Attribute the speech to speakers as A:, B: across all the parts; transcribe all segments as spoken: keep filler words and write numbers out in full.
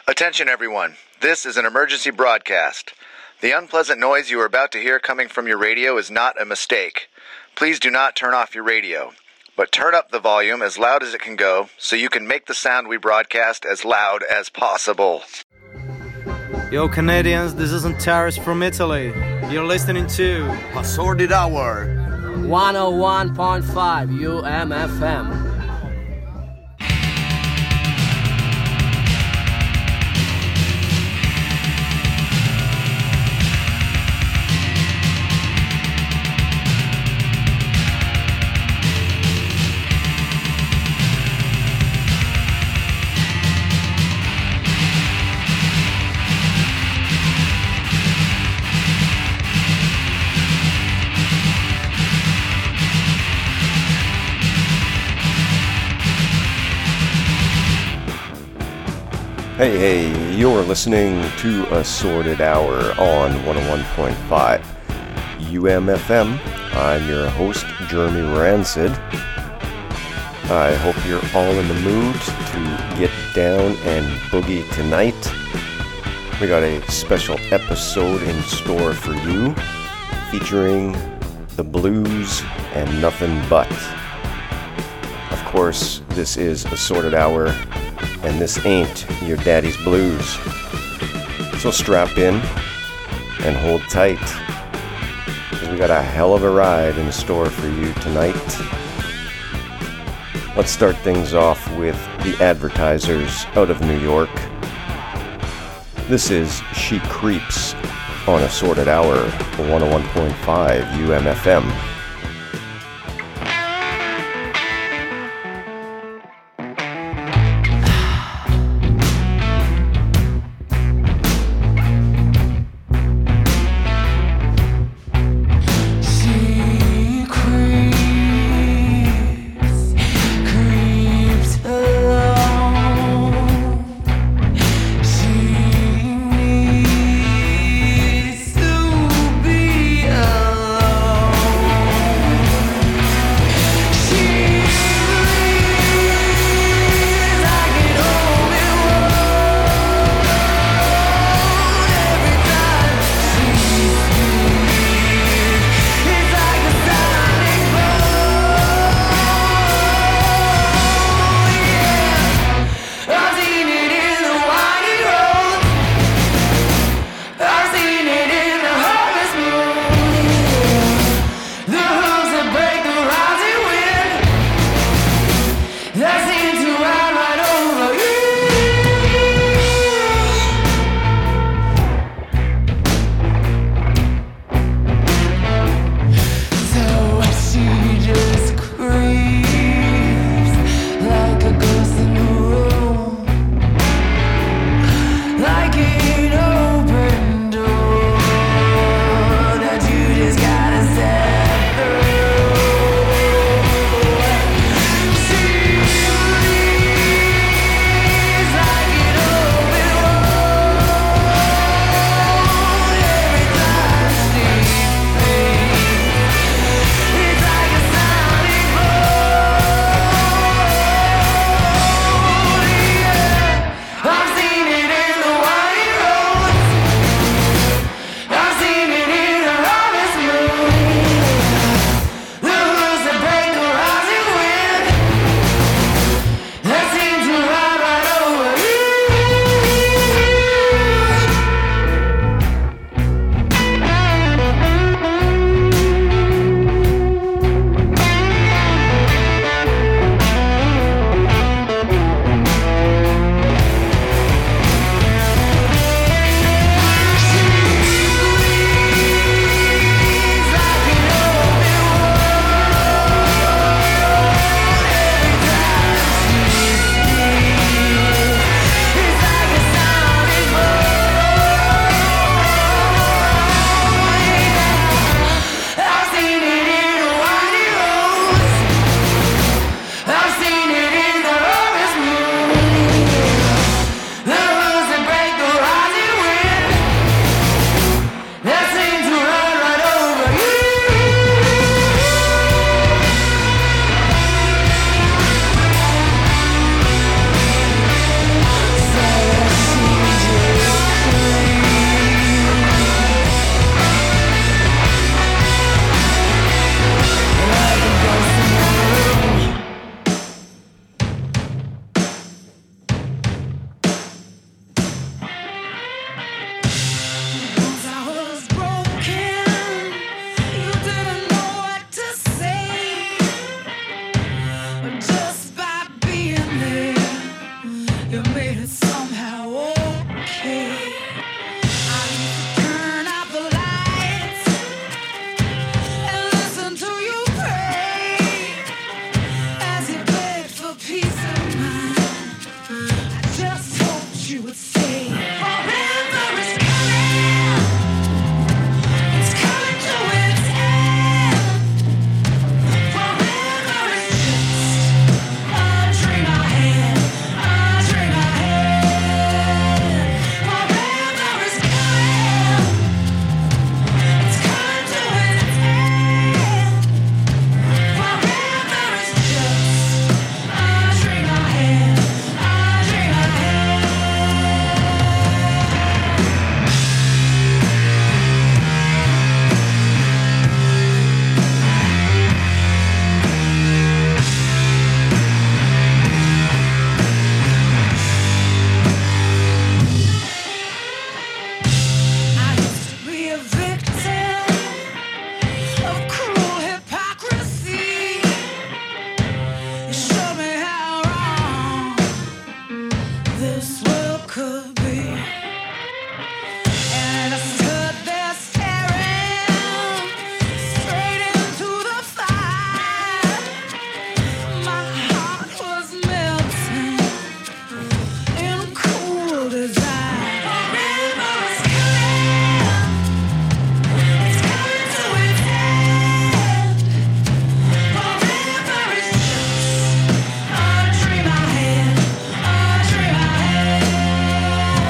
A: Attention everyone, this is an emergency broadcast. The unpleasant noise you are about to hear coming from your radio is not a mistake. Please do not turn off your radio, but turn up the volume as loud as it can go so you can make the sound we broadcast as loud as possible.
B: Yo Canadians, this is Antares from Italy. You're listening to
C: A Sordid Hour
D: one oh one point five U M F M.
E: Hey, hey, you're listening to A Sordid Hour on one oh one point five U M F M. I'm your host, Jeremy Rancid. I hope you're all in the mood to get down and boogie tonight. We got a special episode in store for you, featuring the blues and nothing but. Of course, this is A Sordid Hour, and this ain't your daddy's blues. So strap in and hold tight, because we got a hell of a ride in store for you tonight. Let's start things off with the Advertisers out of New York. This is She Creeps on A Sordid Hour, one oh one point five U M F M.
F: Be alone.
C: made it somehow okay. I used to turn out the lights and listen to you pray as you begged for peace of mind. I just hoped you would say forever is coming. It's coming to its end. Forever is just a dream I had, a dream I had. Forever is coming. It's coming to its end. Forever is just a dream I had, a dream I had. I used to be a victim of cruel hypocrisy. You showed me how wrong this world could be. And I stood there staring straight into the fire. My heart was melting in cool desire. Forever is coming. It's coming to its end. Forever is just a dream I had, a dream I had.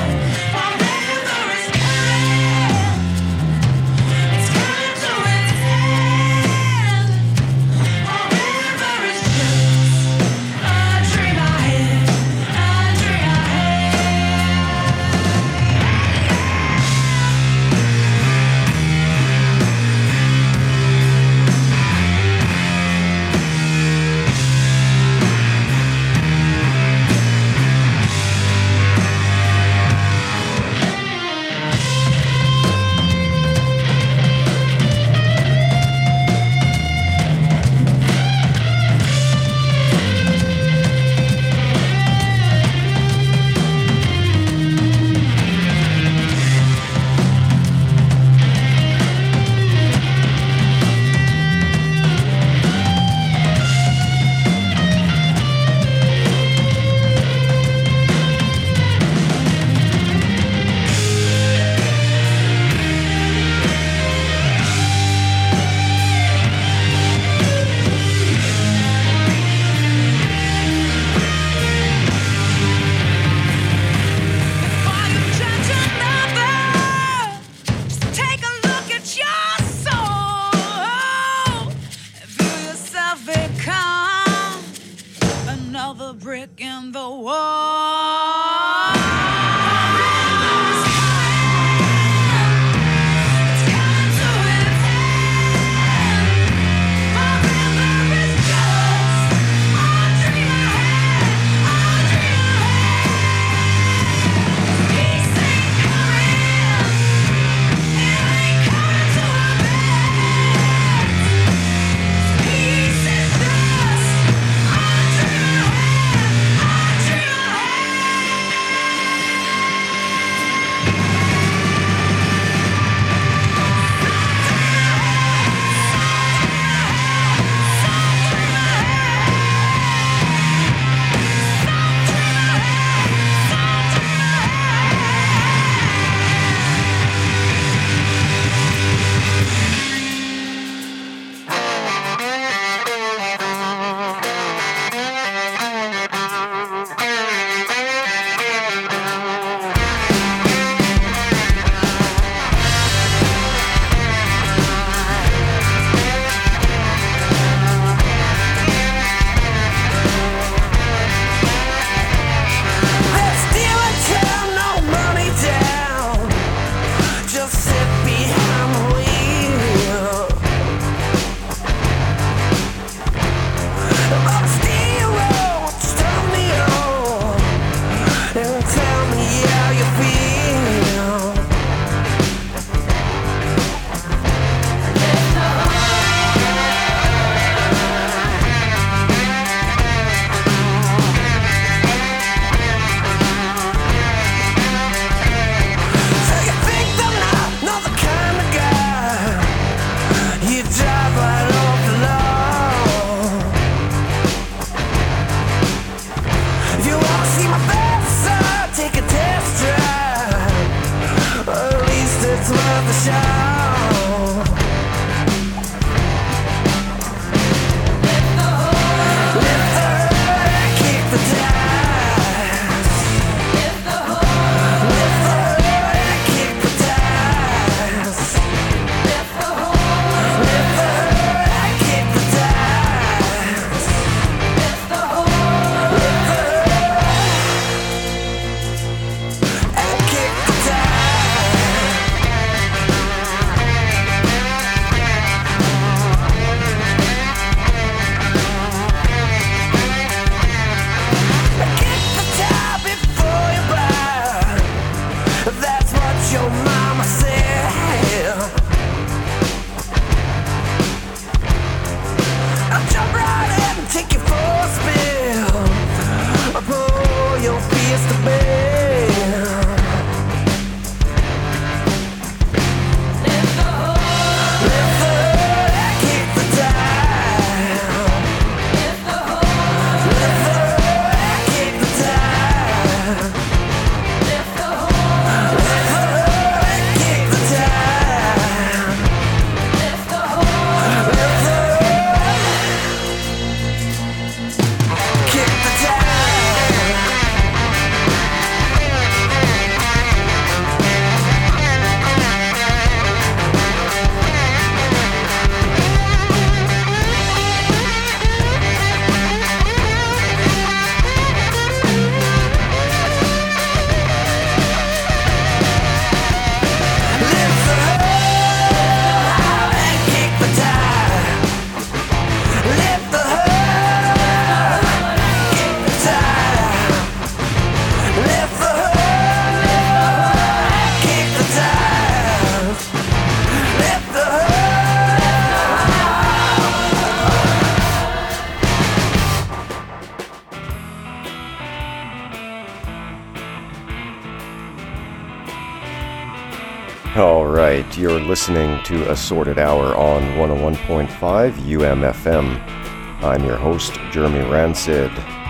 E: All right, you're listening to Assorted Hour on one oh one point five U M F M. I'm your host, Jeremy Rancid.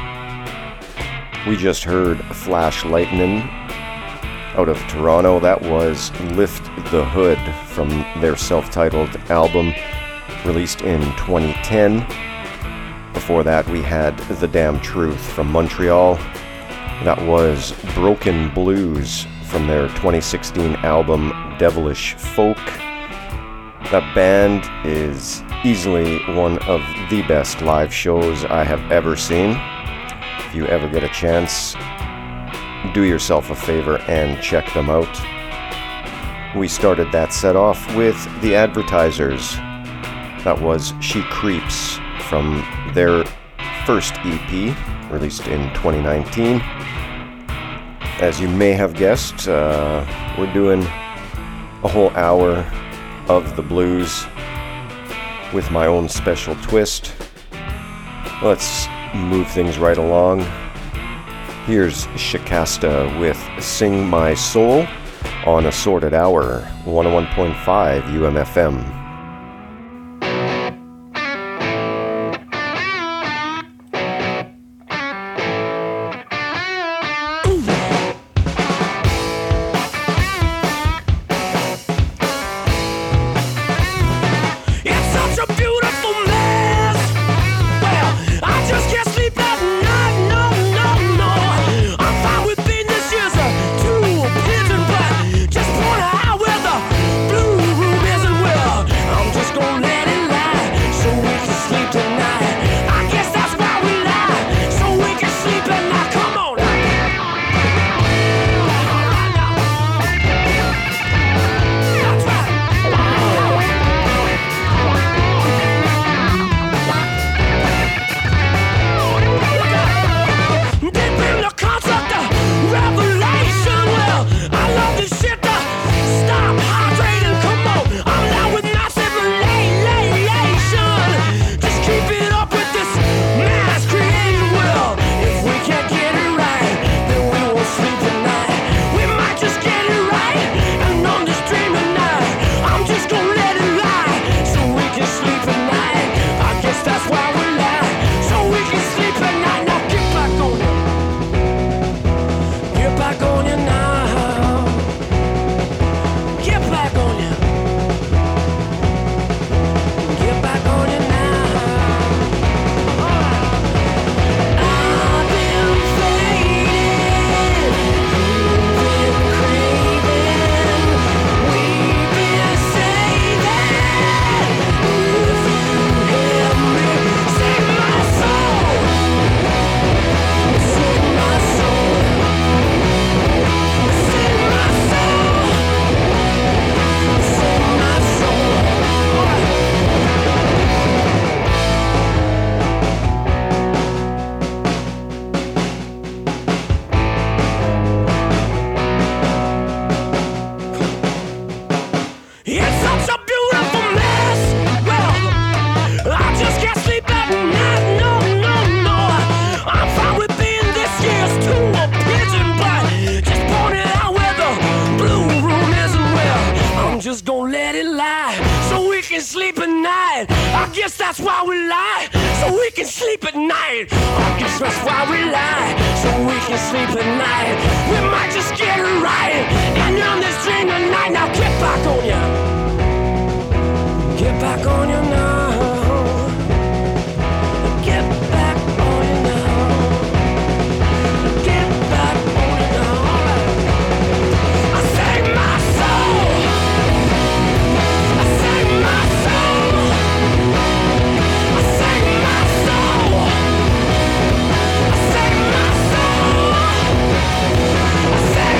E: We just heard Flash Lightning out of Toronto. That was Lift the Hood from their self-titled album released in twenty ten. Before that, we had The Damn Truth from Montreal. That was Broken Blues from their twenty sixteen album Devilish Folk. That band is easily one of the best live shows I have ever seen. If you ever get a chance, do yourself a favor and check them out. We started that set off with The Advertisers. That was She Creeps from their first E P, released in twenty nineteen. As you may have guessed, uh, we're doing a whole hour of the blues with my own special twist. Let's move things right along. Here's Shikasta with Sing My Soul on Assorted Hour, one oh one point five U M F M.
C: Say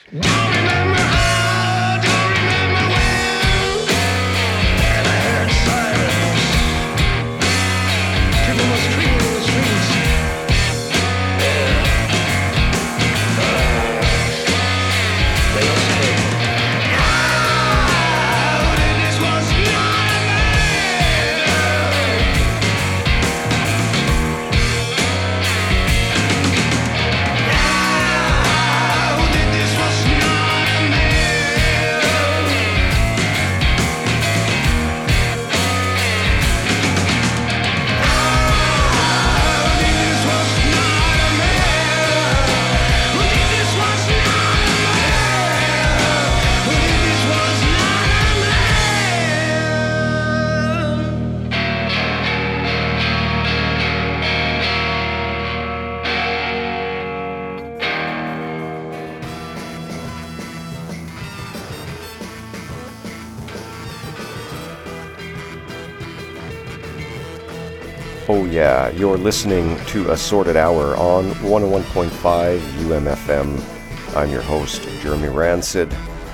E: Oh yeah, you're listening to Assorted Hour on one oh one point five U M F M. I'm your host, Jeremy Rancid.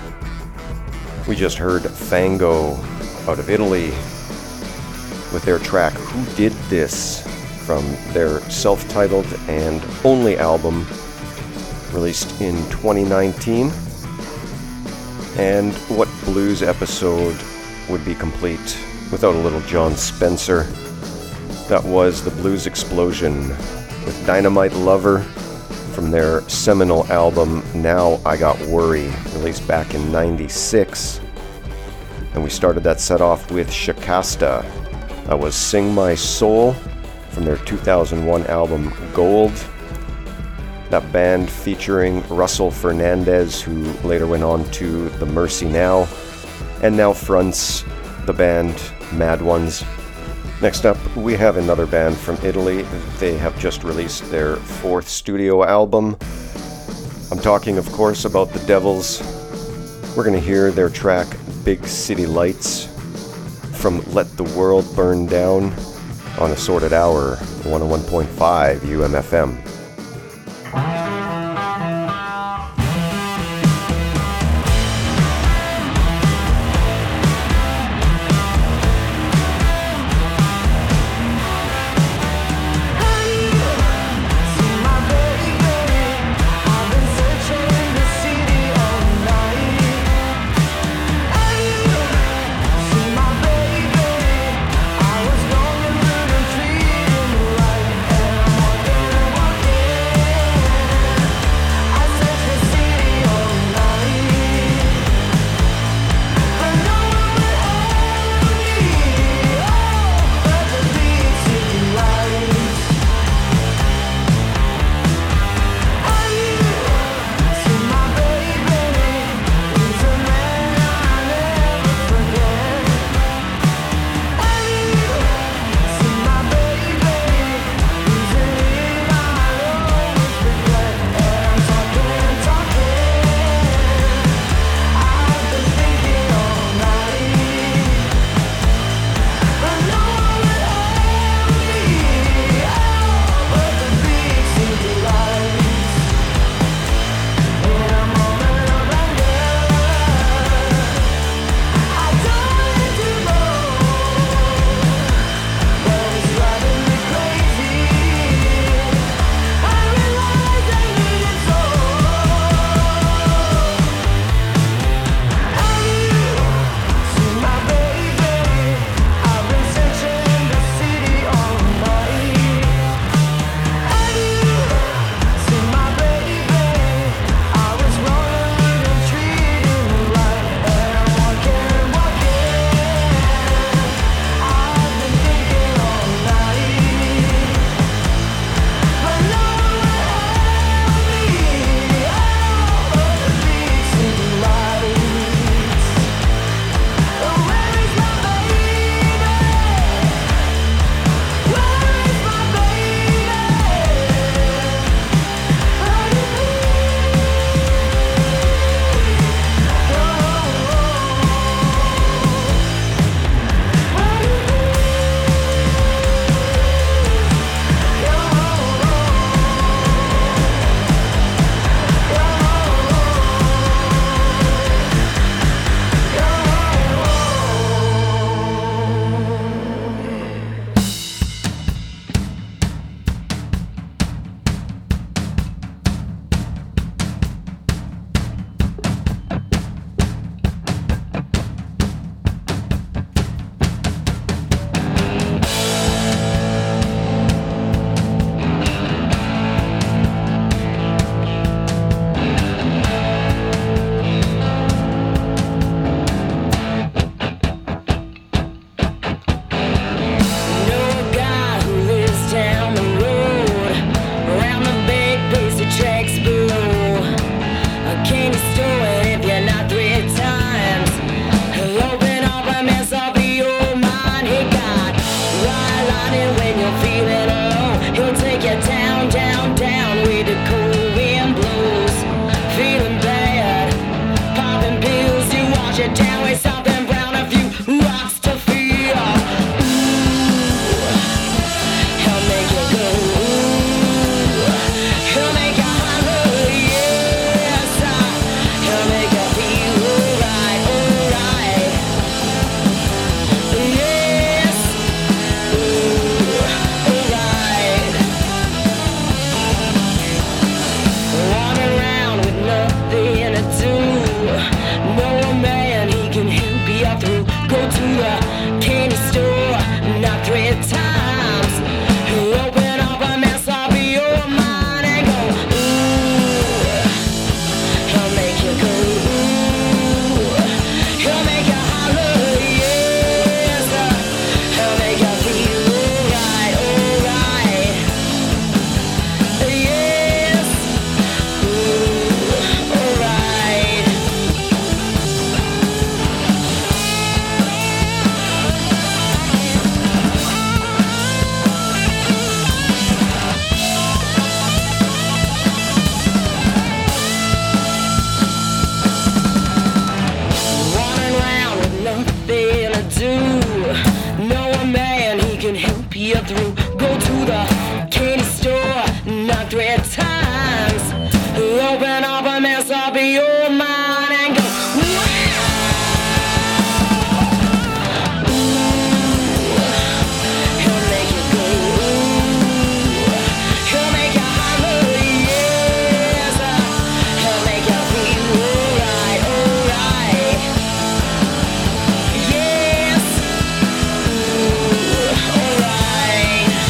E: We just heard Fango out of Italy with their track Who Did This from their self-titled and only album released in twenty nineteen. And what blues episode would be complete without a little John Spencer? That was the Blues Explosion with Dynamite Lover from their seminal album Now I Got Worry, released back in ninety-six. And we started that set off with Shakasta. That was Sing My Soul from their two thousand one album Gold. That band featuring Russell Fernandez, who later went on to The Mercy Now, and now fronts the band Mad Ones. Next up, we have another band from Italy. They have just released their fourth studio album. I'm talking, of course, about The Devils. We're going to hear their track Big City Lights from Let the World Burn Down on Assorted Hour, one oh one point five U M F M.
C: I was going through the trees and right, and I'm walking through. Go to the candy store, knock three times. Open up a mess up in your mind and go. Alright.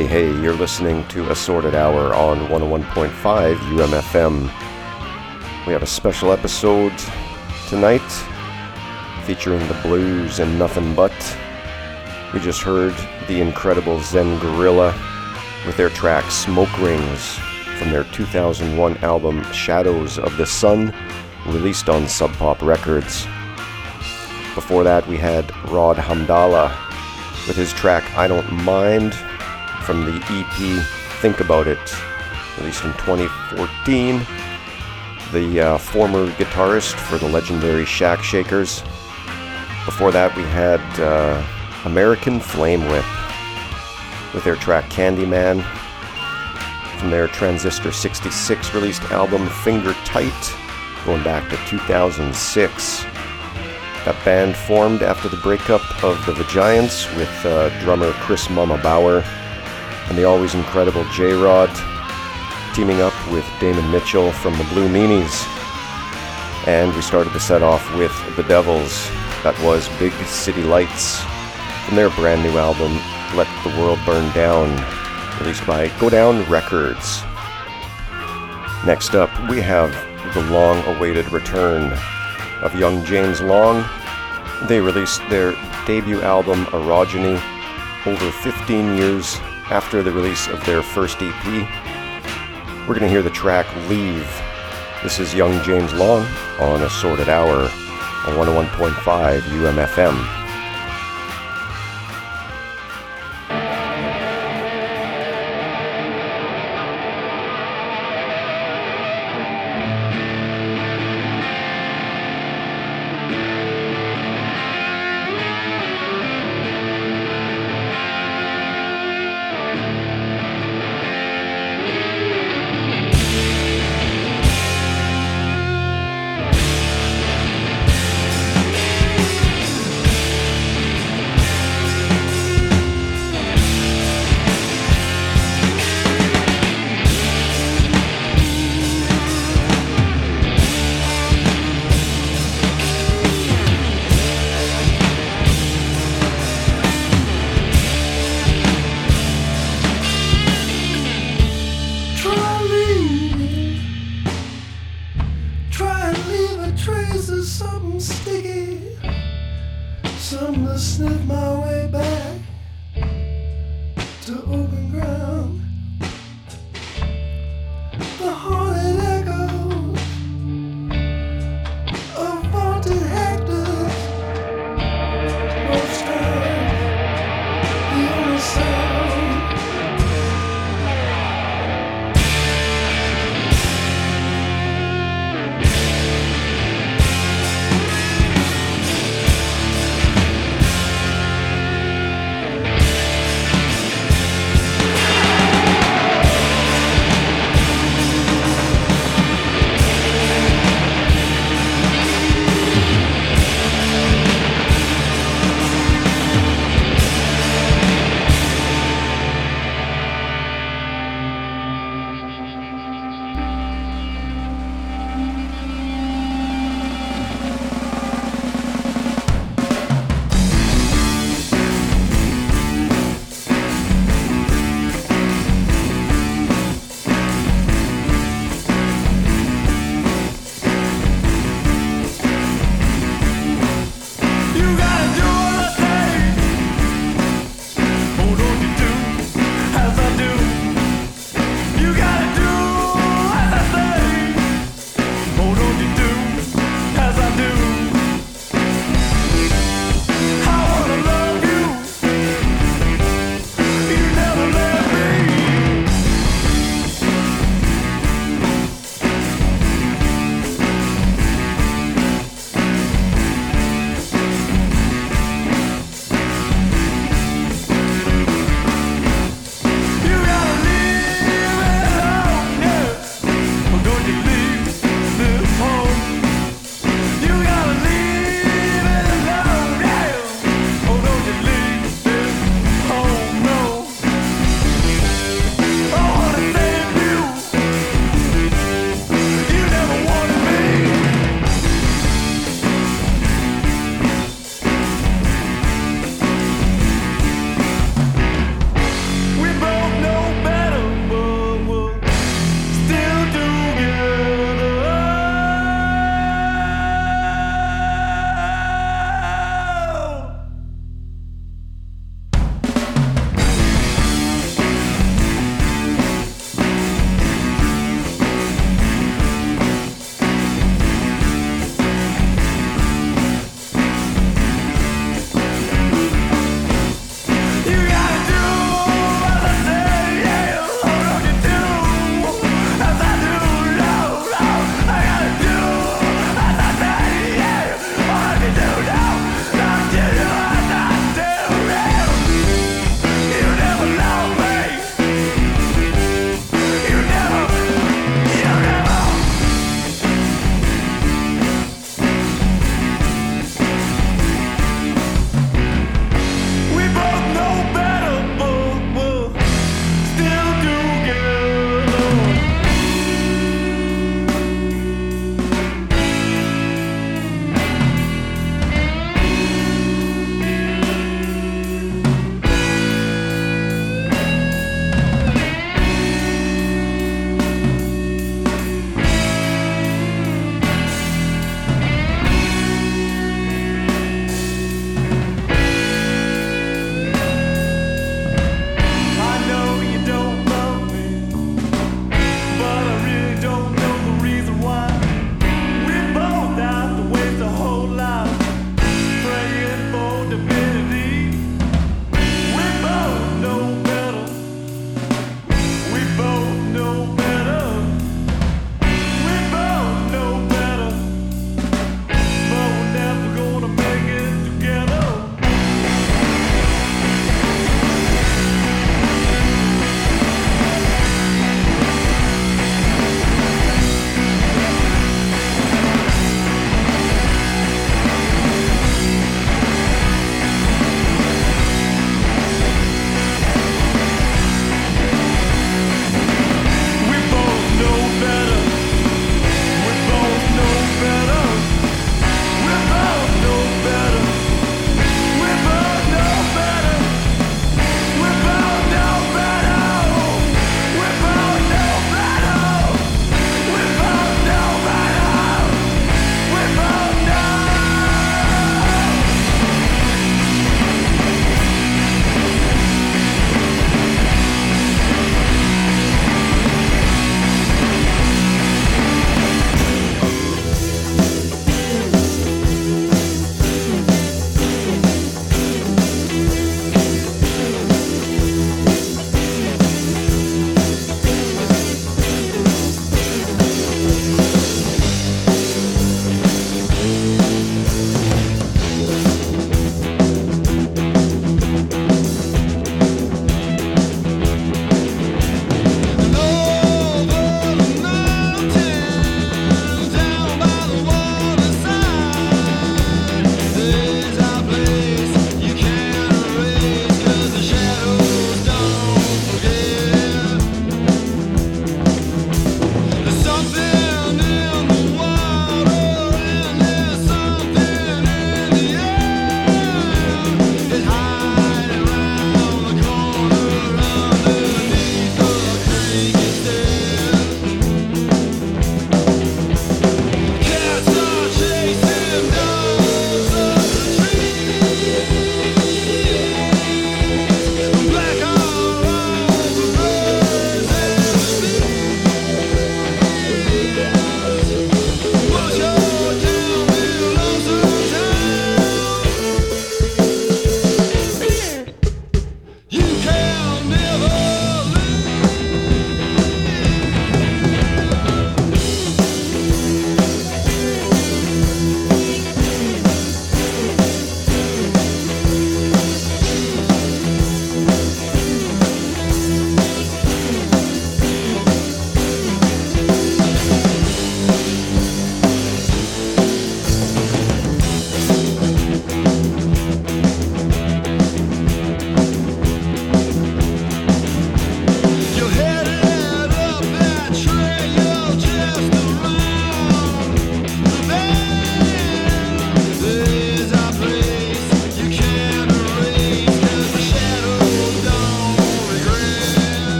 E: Hey, hey, you're listening to Assorted Hour on one oh one point five U M F M. We have a special episode tonight featuring the blues and nothing but. We just heard the incredible Zen Gorilla with their track Smoke Rings from their two thousand one album Shadows of the Sun, released on Sub Pop Records. Before that, we had Rod Hamdallah with his track I Don't Mind from the E P Think About It, released in twenty fourteen. The uh, former guitarist for the legendary Shack Shakers. Before that, we had uh, American Flame Whip with their track Candyman from their Transistor sixty-six released album Finger Tight, going back to two thousand six. That band formed after the breakup of the Vagiants with uh, drummer Chris Mama Bauer and the always incredible J-Rod, teaming up with Damon Mitchell from the Blue Meanies. And we started the set off with The Devils. That was Big City Lights from their brand new album Let the World Burn Down, released by Go Down Records. Next up, we have the long-awaited return of young James Long. They released their debut album Orogeny over fifteen years after the release of their first E P. We're going to hear the track Leave. This is young James Long on Assorted Hour on one oh one point five U M F M.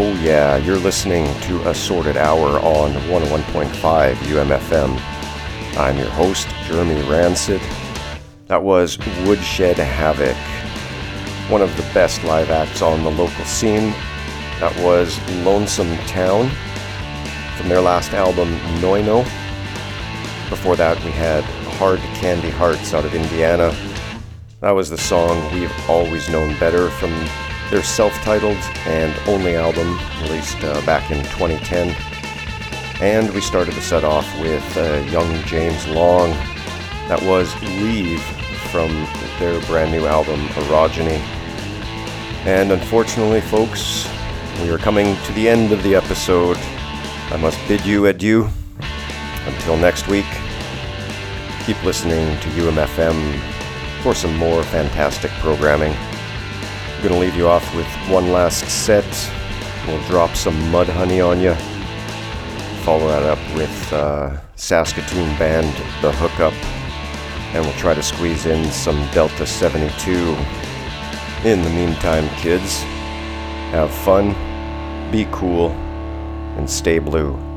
E: Oh yeah, you're listening to Assorted Hour on one oh one point five U M F M. I'm your host, Jeremy Rancid. That was Woodshed Havoc, one of the best live acts on the local scene. That was Lonesome Town from their last album, Noino. Before that, we had Hard Candy Hearts out of Indiana. That was the song We've Always Known Better from their self-titled and only album released uh, back in twenty ten. And we started the set off with uh, young James Long. That was Leave from their brand new album, Orogeny. And unfortunately, folks, we are coming to the end of the episode. I must bid you adieu. Until next week, keep listening to U M F M for some more fantastic programming. I'm gonna leave you off with one last set. We'll drop some Mudhoney on you. Follow that up with uh, Saskatoon band The Hookup, and we'll try to squeeze in some Delta seventy-two. In the meantime, kids, have fun, be cool, and stay blue.